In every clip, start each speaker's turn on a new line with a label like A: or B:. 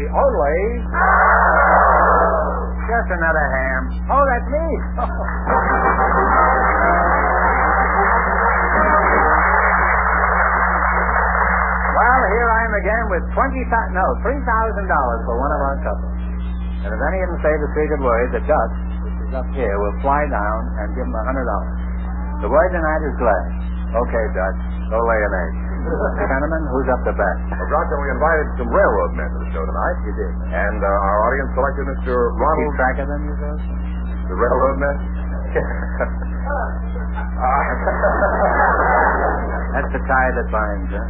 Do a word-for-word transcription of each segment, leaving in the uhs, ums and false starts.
A: only... Just another ham. Oh, that's me. Well, here I am again with twenty thousand, no, three thousand dollars for one of our couples. And if any of them say the secret word, the dust, which is up here, will fly down and give them a hundred dollars. The word tonight is glad. Okay, Dutch, go lay an egg. Gentlemen, who's up to bat?
B: Well, Roger, we invited some railroad men to the show tonight.
A: You did.
B: And uh, our audience selected Mister Ronald...
A: Keep track of them, you guys?
B: The railroad men?
A: That's the tie that binds, huh?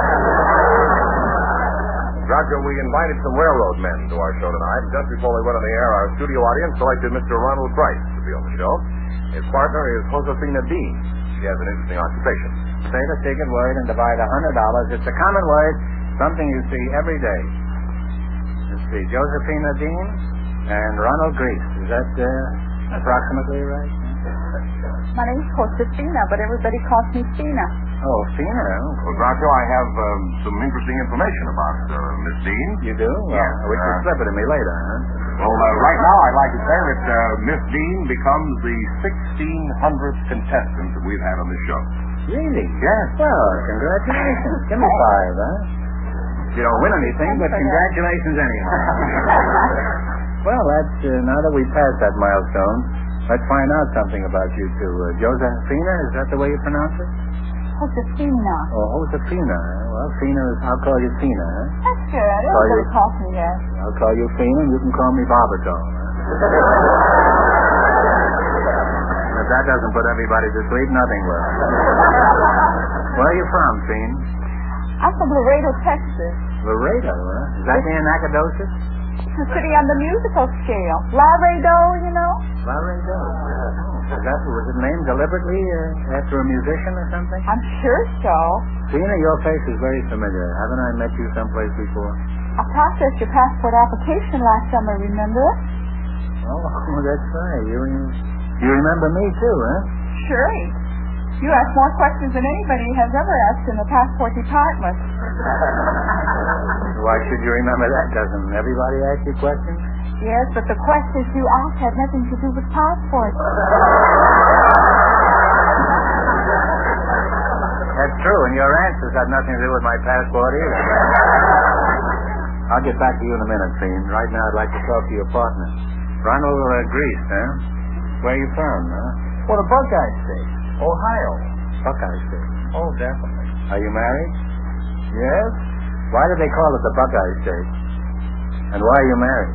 B: Roger, we invited some railroad men to our show tonight. And just before we went on the air, our studio audience selected Mister Ronald Bryce to be on the show. His partner is Josefina Dean. She has an interesting occupation.
A: Say the secret word and divide a hundred dollars. It's a common word, something you see every day. Let's see, Josephina Dean and Ronald Grease. Is that uh, approximately right?
C: My name's Josefina, but everybody calls me Fina.
A: Oh, Fina.
B: Well, Roger, I have um, some interesting information about uh, Miss Dean.
A: You do? Well,
B: Yeah.
A: I wish you'd
B: Uh,
A: slip it to me later, huh?
B: Well, uh, right now, I'd like to say that uh, Miss Dean becomes the sixteen hundredth contestant that we've had on this show.
A: Really?
B: Yes.
A: Well, congratulations. Give me five, huh? You don't win anything, but congratulations anyhow. Well, that's, uh, now that we passed that milestone, let's find out something about you two. Uh, Josephina, is that the way you pronounce it?
C: Josefina.
A: Oh, Josefina. Well, Fina, is, I'll call you Fina, huh?
C: That's good.
A: Call
C: Everybody
A: you-
C: calls me that.
A: I'll call you Fina, and you can call me Barbato. If that doesn't put everybody to sleep, nothing will. Where are you from, Fina?
C: I'm from Laredo, Texas.
A: Laredo, huh? Is that near Nacogdoches?
C: It's a city on the musical scale. Laredo, you know?
A: Laredo. Oh, is that, was it named deliberately uh, after a musician or something?
C: I'm sure so.
A: Fina, your face is very familiar. Haven't I met you someplace before?
C: I processed your passport application last summer, remember?
A: Oh, that's right. You, you remember me, too, huh?
C: Sure. You ask more questions than anybody has ever asked in the passport department.
A: Why should you remember that? Doesn't everybody ask you questions?
C: Yes, but the questions you asked had nothing to do with passports.
A: That's true, and your answers had nothing to do with my passport either. I'll get back to you in a minute, Fiend. Right now, I'd like to talk to your partner. Ronald uh, Grease, huh? Where are you from, huh?
D: Well, the Buckeye State, Ohio.
A: Buckeye State.
D: Oh, definitely.
A: Are you married?
D: Yes?
A: Why do they call it the Buckeye State? And why are you married?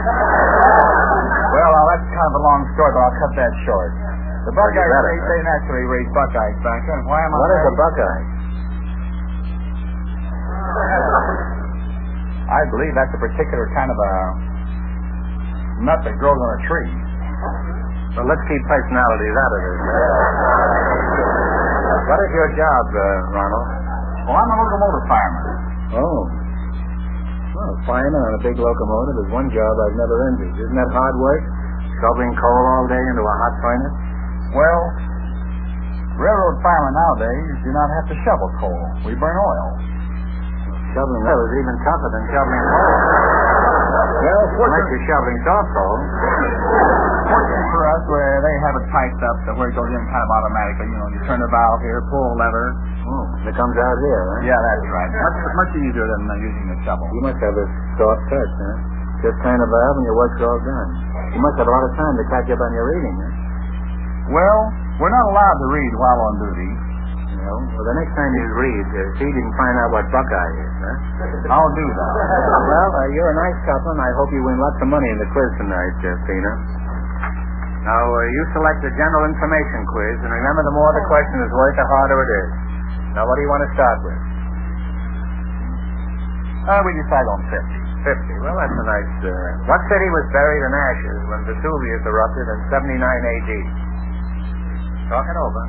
D: Well, uh, that's kind of a long story, but I'll cut that short. The Buckeye
A: you better,
D: State,
A: huh?
D: they naturally raise Buckeyes back then. Why am I
A: What is a
D: married?
A: Buckeye?
D: I believe that's a particular kind of a nut that grows on a tree.
A: Well, let's keep personalities out of this. What is your job, uh, Ronald?
D: Well, I'm a locomotive fireman.
A: Oh. Well, fireman on a big locomotive is one job I've never envied. Isn't that hard work? Shoveling coal all day into a hot furnace?
D: Well, railroad firemen nowadays do not have to shovel coal. We burn oil.
A: Shoveling coal is even tougher than shoveling coal.
D: Well,
A: Unless you're shoveling soft coal.
D: fortunately for us, where they have it piped up to where it goes in kind of automatically. You know, you turn the valve here, pull a lever.
A: Oh, it comes out here, huh?
D: Yeah, that's right. Much, much easier than uh, using the shovel.
A: You must have a soft touch, huh? Just turn the valve and your work's all done. You must have a lot of time to catch up on your reading, huh?
D: Well, we're not allowed to read while on duty.
A: You know, well, the next time you read, uh, see if you can find out what Buckeye is, huh?
D: I'll do that.
A: Well, uh, you're a nice couple, and I hope you win lots of money in the quiz tonight, uh, Fina. Now, uh, you select the general information quiz, and remember, the more the question is worth, the harder it is. Now, what do you want to start with?
D: Uh, we decide on fifty.
A: Fifty. Well, that's a nice... Uh, what city was buried in ashes when Vesuvius erupted in seventy-nine A D? Talk it over.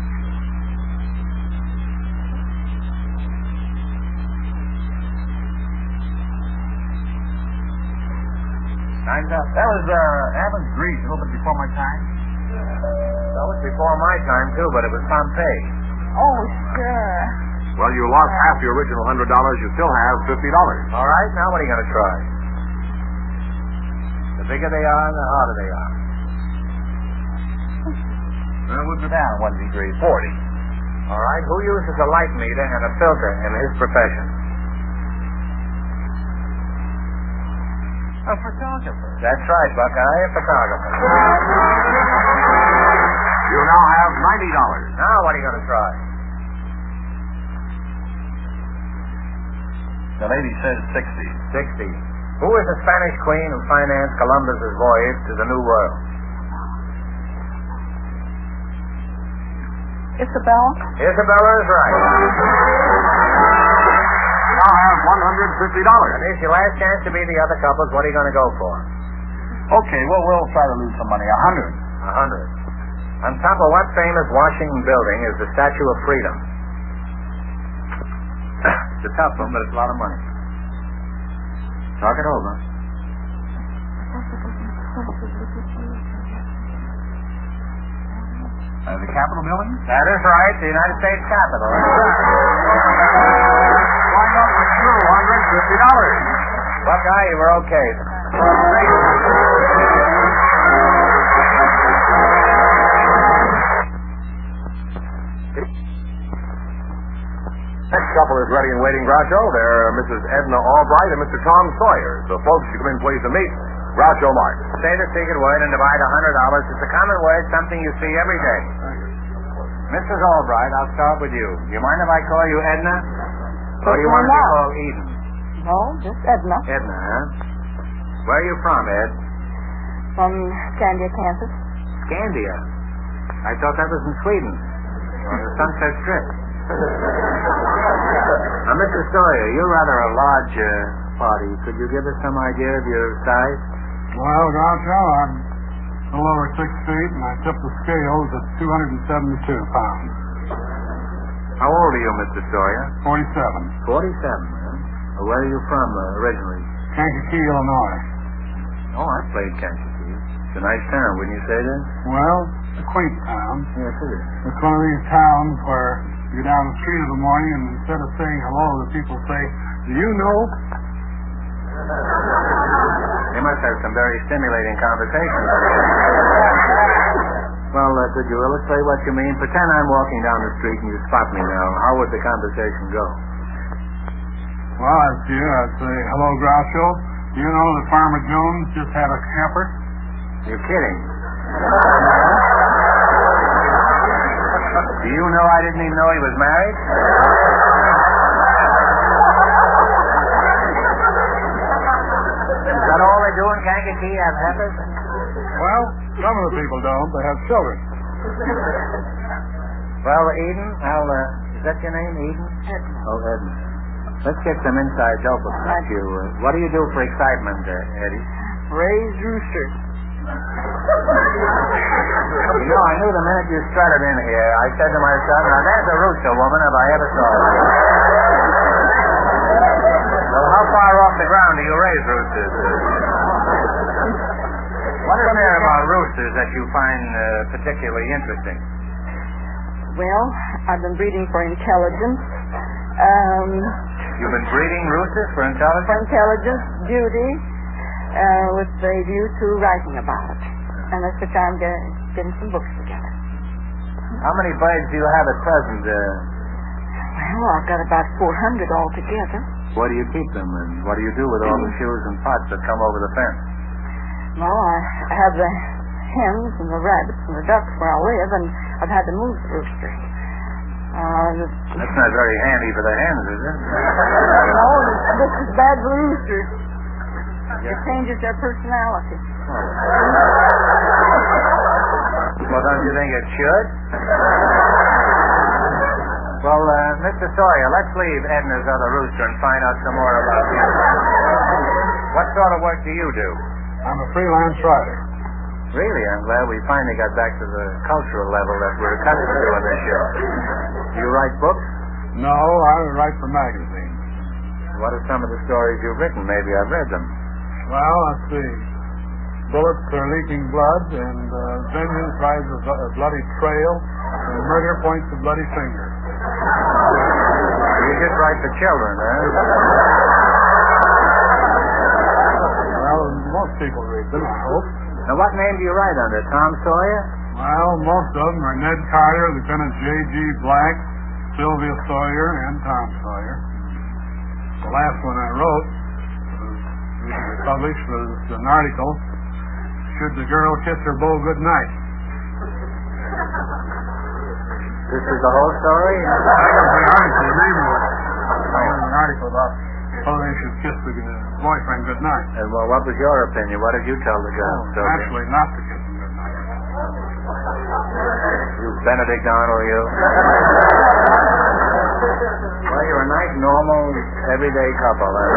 A: Time's up.
D: That was uh, Athens, Greece, a little bit before my time.
A: That was before my time, too, but it was Pompeii.
C: Oh, sure.
B: Well, you lost half your original one hundred dollars. You still have fifty dollars.
A: All right, now what are you going to try? The bigger they are, the harder they are.
D: Well, we'll go down one degree, forty.
A: All right, who uses a light meter and a filter in his profession? A photographer. That's right, Buckeye, a photographer.
B: You now have ninety dollars.
A: Now what are you going to try?
D: The lady says sixty.
A: Sixty. Who is the Spanish queen who financed Columbus's voyage to the New World?
C: Isabella?
A: Isabella is right.
B: Now have one hundred fifty dollars.
A: And here's your last chance to be the other couples. What are you going to go for?
D: Okay, well, we'll try to lose some money. A hundred.
A: A hundred. On top of what famous Washington building is the Statue of Freedom? It's a tough one, but it's a lot of money. Talk it over.
D: Uh, the Capitol building?
A: That is right, the United States Capitol.
B: Going up for two hundred fifty dollars.
A: Buckeye, you were okay.
B: Next couple is ready and waiting, Groucho. They're Missus Edna Albright and Mister Tom Sawyer. So, folks, you come in, please, to meet Groucho Marx.
A: Say the secret word and divide a hundred dollars. It's a common word, something you see every day. Missus Albright, I'll start with you. Do you mind if I call you Edna? Or do you want to be called Eden?
C: No, just Edna.
A: Edna, huh? Where are you from, Ed?
C: From Scandia, Kansas.
A: Scandia. I thought that was in Sweden. On the Sunset Strip. Now, Mister Sawyer, you're rather a large uh, party. Could you give us some idea of your size?
E: Well, Groucho, I'm a little over six feet, and I tip the scales at two hundred seventy-two pounds.
A: How old are you, Mister Sawyer?
E: forty-seven.
A: Forty-seven, huh? Well, where are you from uh, originally?
E: Kankakee, Illinois.
A: Oh, I played Kankakee. It's a nice town, wouldn't you say that?
E: Well, a quaint town.
A: Yes, it is.
E: It's one of these towns where you go down the street of the morning, and instead of saying hello, the people say, "Do you know?"
A: They must have some very stimulating conversations. Well, uh, could you illustrate what you mean? Pretend I'm walking down the street and you spot me now. How would the conversation go?
E: Well, I'd see you. I'd say, "Hello, Groucho. Do you know that Farmer Jones just had a camper?"
A: You're kidding. Do you know I didn't even know he was married? Is that all they do in Kankakee? Have heifers?
E: Well, some of the people don't. They have children.
A: Well, Eden, I'll, uh, is that your name, Eden?
C: Edna.
A: Oh, Edna. Let's get some inside dope about you. Uh, what do you do for excitement, uh, Eddie?
C: Raise roosters.
A: You know, I knew the minute you strutted in here, I said to myself, now there's a rooster woman if I ever saw her. So how far off the ground do you raise roosters? What is there about roosters that you find uh, particularly interesting?
C: Well, I've been breeding for intelligence. Um,
A: You've been breeding roosters for intelligence?
C: for intelligence, beauty, uh, with a view to writing about it. And that's what I'm getting, getting some books together.
A: How many birds do you have at present? Uh,
C: Well, I've got about four hundred altogether.
A: where do you keep them, and what do you do with all the shoes and pots that come over the fence?
C: Well, I have the hens and the rabbits and the ducks where I live, and I've had to move the roosters. Uh, the,
A: That's not very handy for the hens, is it?
C: no, this is bad for roosters. It changes their personality.
A: Well, don't you think it should? Well, uh, Mister Sawyer, let's leave Edna's other rooster and find out some more about you. What sort of work do you do?
E: I'm a freelance writer.
A: Really, I'm glad we finally got back to the cultural level that we're accustomed to on this show. Do you write books?
E: No, I write for magazines.
A: What are some of the stories you've written? Maybe I've read them.
E: Well, let's see. Bullets are leaking blood, and uh, vengeance rides a, a bloody trail, and murder points a bloody finger.
A: You just write for children, huh?
E: Well, most people people read them, I hope.
A: Now, what name do you write under? Tom Sawyer?
E: Well, most of them are Ned Carter, Lieutenant J G. Black, Sylvia Sawyer, and Tom Sawyer. The last one I wrote, was recently published, was an article, Should the Girl Kiss Her Beau Goodnight?
A: This is the whole story?
E: That was the article, the name of it. That was an article about whether they should kiss the boyfriend goodnight.
A: Uh, well, what was your opinion? What did you tell the girl?
E: Oh, naturally, not to kiss him goodnight.
A: You Benedict Arnold, you. Well, you're a nice, normal, everyday couple. Uh.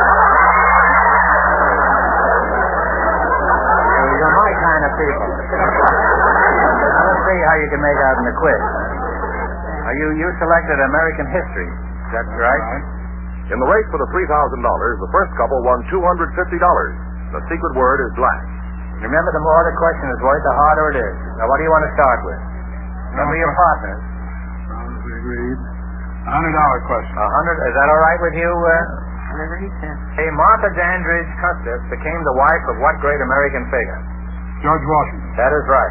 A: You're my kind of people. Now, let's see how you can make out in the quiz. Are you, you selected American history. Is that right?
B: In the race for the three thousand dollars, the first couple won two hundred fifty dollars. The secret word is black.
A: Remember, the more the question is worth, the harder it is. Now, what do you want to start with? Remember your partners.
E: Well, we agreed. A hundred dollar question.
A: A hundred. Is that all right with you? Uh?
C: Whatever he says.
A: Hey, Martha Dandridge Custis became the wife of what great American figure?
E: George Washington.
A: That is right.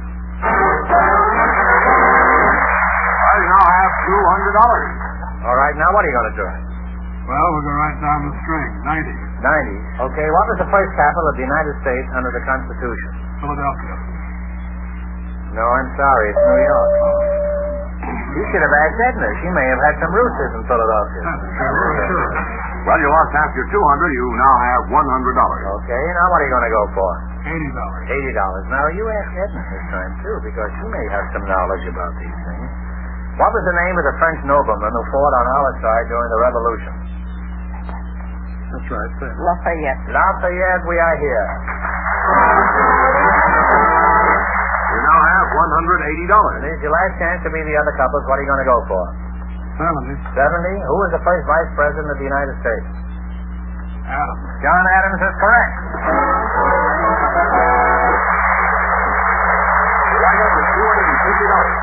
B: I now have two hundred dollars.
A: All right, now what are you going to do?
E: Well, we're going to write down the string. Ninety.
A: Ninety. Okay, what was the first capital of the United States under the Constitution?
E: Philadelphia.
A: No, I'm sorry, it's New York. You should have asked Edna. She may have had some roosters in Philadelphia.
E: Sure, sure.
B: Well, you lost half your two hundred. You now have one hundred dollars.
A: Okay, now what are you going to go for?
E: Eighty dollars.
A: Eighty dollars. Now, you ask Edna this time, too, because she may have some knowledge about these things. What was the name of the French nobleman who fought on our side during the Revolution?
E: That's right, sir.
C: Lafayette.
A: Lafayette, we are here.
B: You now have one hundred eighty dollars.
A: This is your last chance to be the other couples. What are you going to go for?
E: Seventy.
A: Seventy? Who was the first vice president of the United States?
E: Adams.
A: John Adams is correct.
B: two hundred fifty dollars.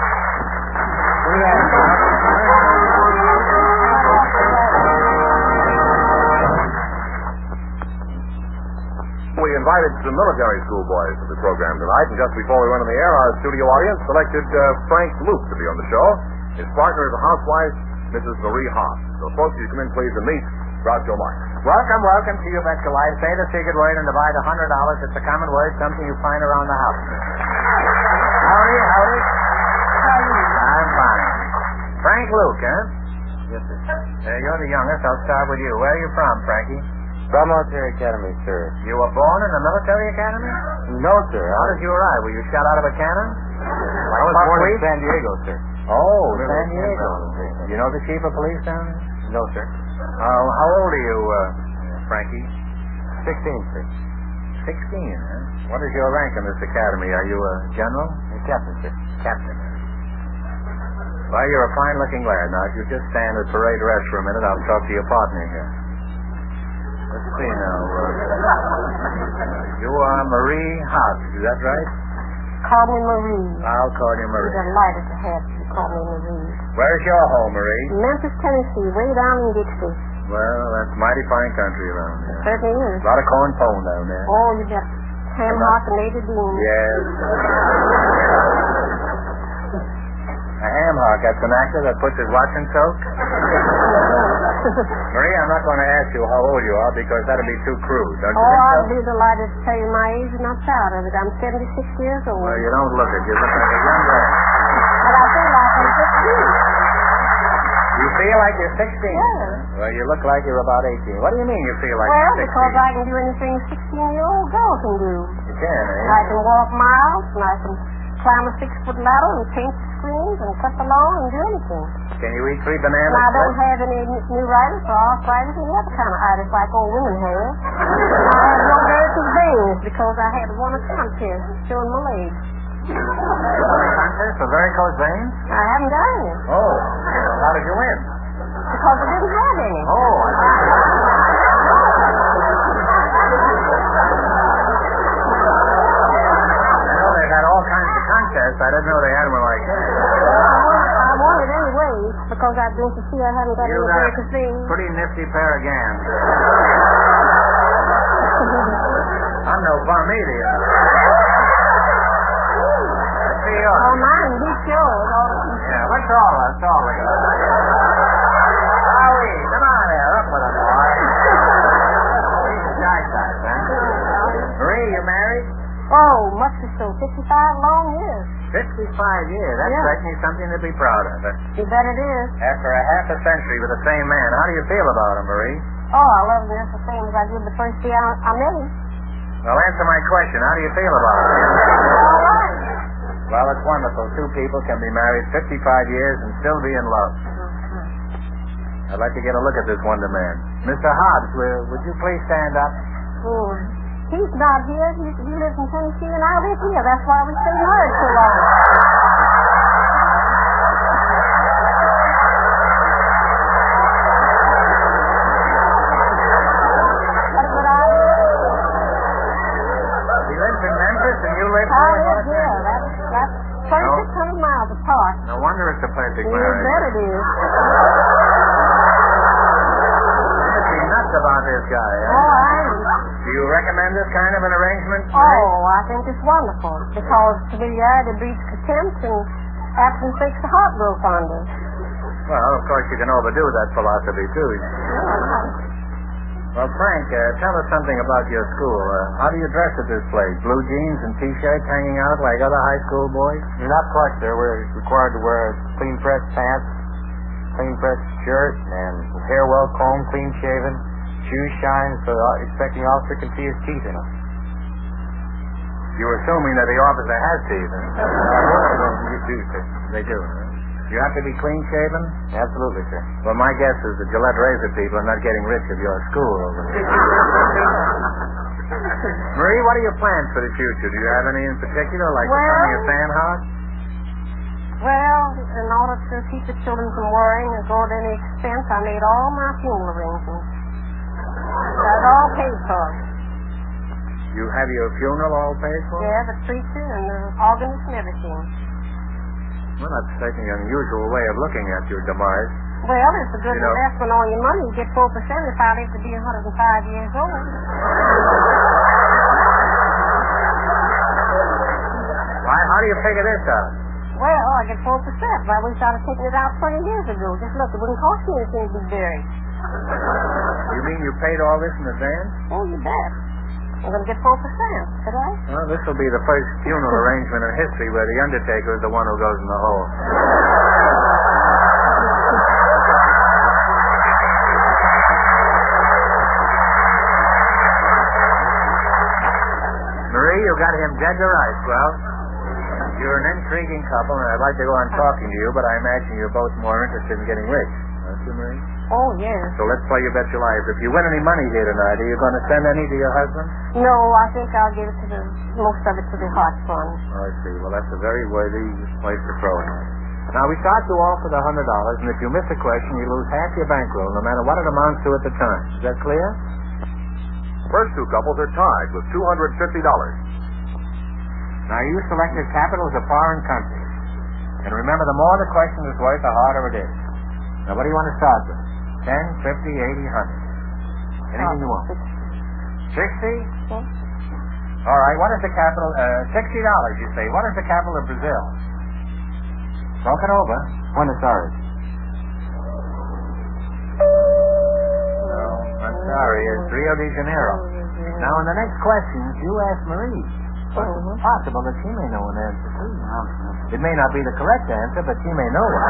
B: We invited some military school boys to the program tonight, and just before we went on the air, our studio audience selected uh, Frank Luke to be on the show. His partner is a housewife, Missus Marie Haas. So, folks, you come in, please, and meet Groucho Marx.
A: Welcome, welcome to you, Metro Life. Say the secret word and divide a hundred dollars. It's a common word, something you find around the house. Howdy, howdy. I'm fine. Frank Luke, huh? Yes, sir. Uh, you're the youngest. I'll start with you. Where are you from, Frankie?
F: From Military Academy, sir.
A: You were born in the military academy?
F: No, sir.
A: How did you arrive? Were you shot out of a cannon?
F: I was born in San Diego, sir.
A: Oh, San Diego. You know the chief of police down there?
F: No, sir.
A: Uh, how old are you, uh, Frankie?
F: Sixteen, sir.
A: Sixteen, huh? What is your rank in this academy? Are you a general?
F: A captain, sir.
A: Captain. Well, you're a fine-looking lad. Now, if you just stand at parade rest for a minute, I'll talk to your partner here. Let's see now. Uh, you are Marie Haas, is that right?
C: Call me Marie.
A: I'll call you
C: I'm
A: Marie.
C: delighted to have you call me Marie.
A: Where's your home, Marie?
C: Memphis, Tennessee, way down in Dixie.
A: Well, that's mighty fine country around there.
C: Certainly is.
A: A lot of corn pone down there.
C: Oh, you got ham hock and Lady Bean.
A: Yes. A ham hock, that's an actor that puts his watch in soak? Marie, I'm not going to ask you how old you are because that'll be too crude. Don't you
C: Oh,
A: think
C: I'll
A: so?
C: be delighted to tell you my age and I'm proud of it. I'm seventy-six years old.
A: Well, you don't look it. You look like a young girl.
C: But I feel like I'm fifteen.
A: You feel like you're sixteen?
C: Yeah.
A: Well, you look like you're about eighteen. What do you mean you feel like
C: Well,
A: you're
C: because
A: sixteen?
C: I can do anything a sixteen-year-old girl can do.
A: You can, eh?
C: I can walk miles, and I can climb a six-foot ladder and paint the screens and cut the lawn and do anything.
A: Can you eat three bananas?
C: And I don't have any neuritis or arthritis or any other kind of itis like old women have. I have no varicose veins because I had won a contest showing my legs.
A: Contest for varicose veins?
C: I haven't got any
A: Oh. How did you win?
C: because I didn't have any.
A: Oh, I I know they've had all kinds of contests. I didn't know they had one like that.
C: I won, I won it anyway because I've been to see I haven't got
A: You
C: any
A: got a
C: varicose veins.
A: pretty nifty pair of gams. I'm no upon me, do you? Let's see yours.
C: Oh, mine, be sure.
A: Yeah, what's all that? What's all that? Howie, come on there. Up with it, boy. He's a shy type, huh? Marie, you married?
C: Oh, much or so. Fifty-five long years.
A: Fifty-five years. That's
C: Yeah.
A: certainly something to be proud of. Huh?
C: You bet it is.
A: After a half a century with the same man, how do you feel about him, Marie?
C: Oh, I love him just the same as I did the first day I, I met him.
A: Well, answer my question. How do you feel about him?
C: All right.
A: Well, it's wonderful. Two people can be married fifty-five years and still be in love. I'd like to get a look at this wonder man. Mister Hobbs, will, would you please stand up?
C: Oh, he's not here. He, he lives in Tennessee and I live here. That's why we stay married so long. What would I do?
A: He lives in Memphis and you live
C: I
A: here in
C: live
A: Los
C: here.
A: Angeles.
C: That's, that's thirty-six hundred miles apart.
A: No wonder it's a perfect
C: You
A: marriage.
C: bet it is.
A: Must be nuts about this guy,
C: Oh,
A: huh?
C: I am.
A: Do you recommend this kind of an arrangement?
C: Oh, I think it's wonderful because familiarity breeds contempt and absence makes the heart grow fonder.
A: Well, of course you can overdo that philosophy, too. Well, Frank, uh, tell us something about your school. Uh, how do you dress at this place? Blue jeans and T-shirts hanging out like other high school boys?
F: Not quite, sir. We're required to wear clean pressed pants, clean pressed shirt, and hair well combed, clean shaven, shoes shine, so the expecting officer can see his teeth in them.
A: You're assuming that the officer has teeth, huh?
F: You do, sir.
A: They do, huh? You have to be clean-shaven?
F: Absolutely, sir.
A: Well, my guess is the Gillette razor people are not getting rich of your school over there. Marie, what are your plans for the future? Do you have any in particular, like
C: Well-
A: becoming a sandhog?
C: Well, in order to keep the children from worrying and go to any expense, I made all my funeral arrangements. That's all paid for.
A: You have your funeral all paid for?
C: Yeah, the preacher and the organist and everything.
A: Well, that's certainly an unusual way of looking at your demise.
C: Well, it's a good
A: You know-
C: investment on your money. You get four percent if I live to be one hundred five years old.
A: Why, how do you figure this out?
C: Well, I get four percent. But I wish I'd have taken it out twenty years ago. Just look, it wouldn't cost me anything to be buried.
A: You mean you paid all this in advance?
C: Oh, you bet. I'm going to get four percent, could I?
A: Well, this will be the first funeral arrangement in history where the undertaker is the one who goes in the hole. Marie, you got him dead to rights. Well, you're an intriguing couple, and I'd like to go on talking to you, but I imagine you're both more interested in getting rich. Aren't you, Marie?
C: Oh, yes.
A: So let's play you bet your life. If you win any money here tonight, are you going to send any to your husband?
C: No, I think I'll give it to the, most of it to the heart fund.
A: Oh, I see. Well, that's a very worthy place to throw it. Now, we start you off with a hundred dollars, and if you miss a question, you lose half your bankroll, no matter what it amounts to at the time. Is that clear?
B: First two couples are tied with two hundred fifty dollars.
A: Now, you selected capital as a foreign country. And remember, the more the question is worth, the harder it is. Now, what do you want to start with? Ten, fifty, eighty, hundred. Anything you want. Sixty?
C: Yes.
A: All right. What is the capital? Uh, sixty dollars, you say. What is the capital of Brazil? Talk it over.
F: Buenos Aires.
A: No, I'm sorry. It's Rio de Janeiro. Now, in the next questions, you ask Marie. But it's possible that she may know an answer, too. It may not be the correct answer, but she may know it.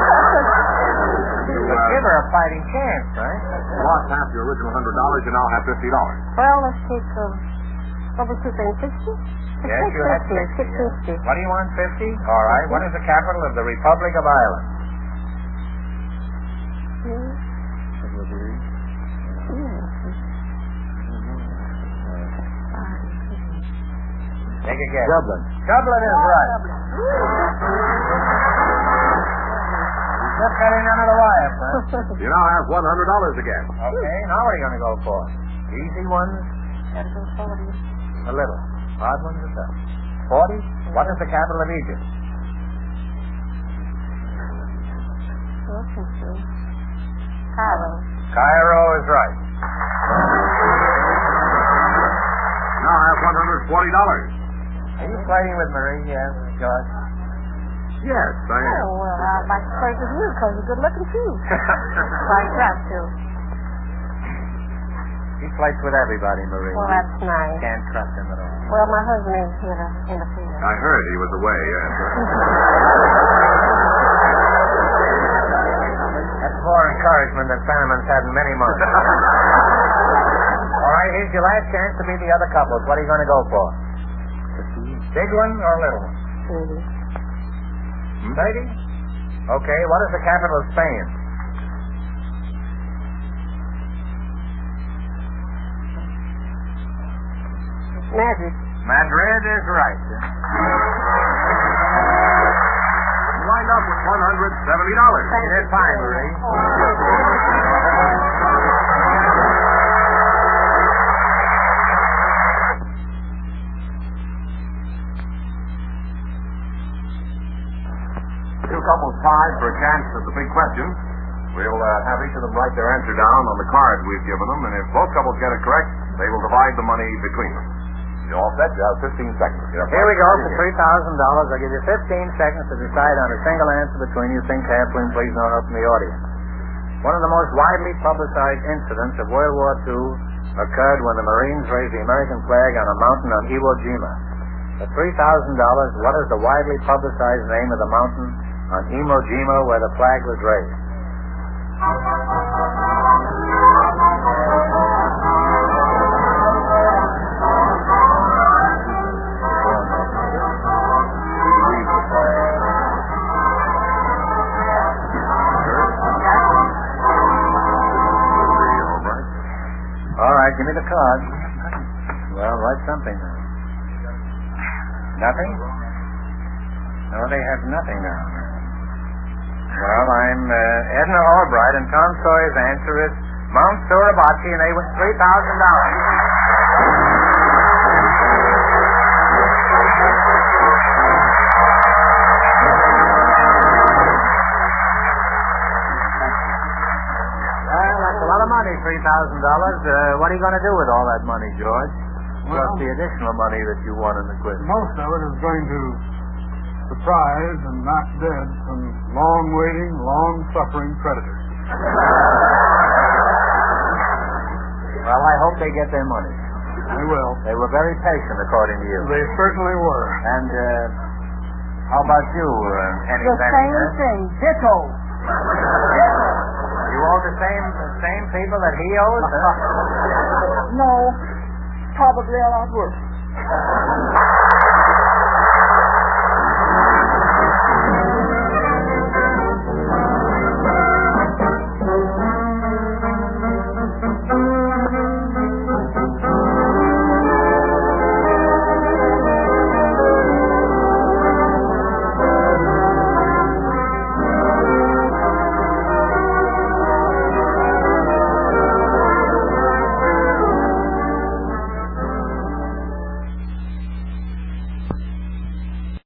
A: But give her a fighting chance, right?
B: You lost half your original one hundred dollars, you now have fifty dollars.
C: Well, let's take, um, what was two things, sixty?
A: Yes, you had
C: sixty.
A: sixty.
C: Six
A: yes.
C: fifty.
A: What do you want, fifty? All right. What is the capital of the Republic of Ireland? Take a guess.
F: Dublin.
A: Dublin is right. Just got in under the wire, son.
B: You now have one hundred dollars again.
A: Okay, now what are you going to go for? Easy ones?
C: Gotta go forty.
A: A little. Hard ones or tough? Forty? What is the capital of Egypt?
C: Listen to Cairo.
A: Cairo is right.
B: Now have one hundred forty dollars.
F: Are you flirting with Marie yet, George?
B: Yes, I am.
C: Oh, well, I'd like to flirt with you because you're good looking, too. Quite right, too.
F: He flirts with everybody, Marie.
C: Well, that's nice.
F: Can't trust him at all.
C: Well, my husband is here to interfere.
B: I heard he was away, yes.
F: That's more encouragement than Fenneman's had in many months. All right, here's your last chance to meet the other couples. What are you going to go for? Big one or little one?
C: Thirty.
F: Thirty? Okay, what is the capital of Spain?
C: Madrid.
F: Madrid is right.
B: You wind up with one hundred seventy dollars.
F: You did fine, Marie.
B: Two couples tied for a chance at the big question. We'll uh, have each of them write their answer down on the card we've given them, and if both couples get it correct, they will divide the money between them. You all set? You have fifteen seconds.
A: Here we go for three thousand dollars. I'll give you fifteen seconds to decide on a single answer between you. Think carefully and please note up in the audience. One of the most widely publicized incidents of World War Two occurred when the Marines raised the American flag on a mountain on Iwo Jima. For three thousand dollars, what is the widely publicized name of the mountain on Iwo Jima where the flag was raised? Give me the card. Well, write something then. Nothing? No, they have nothing now. Well, I'm uh, Edna Albright, and Tom Sawyer's answer is Mount Suribachi, and they win three thousand dollars. Three thousand dollars. Uh, what are you going to do with all that money, George?
E: Well,
A: Plus the additional money that you won in the quiz.
E: most of it is going to surprise and knock dead some long-waiting, long-suffering predators.
A: Well, I hope they get their money.
E: They will.
A: They were very patient, according to you.
E: They certainly were.
A: And uh, how about you, uh, Henny
C: The
A: Benny,
C: same
A: huh?
C: thing. Ditto.
A: You owe the same the same people that he owes, huh?
C: No. Probably a lot worse.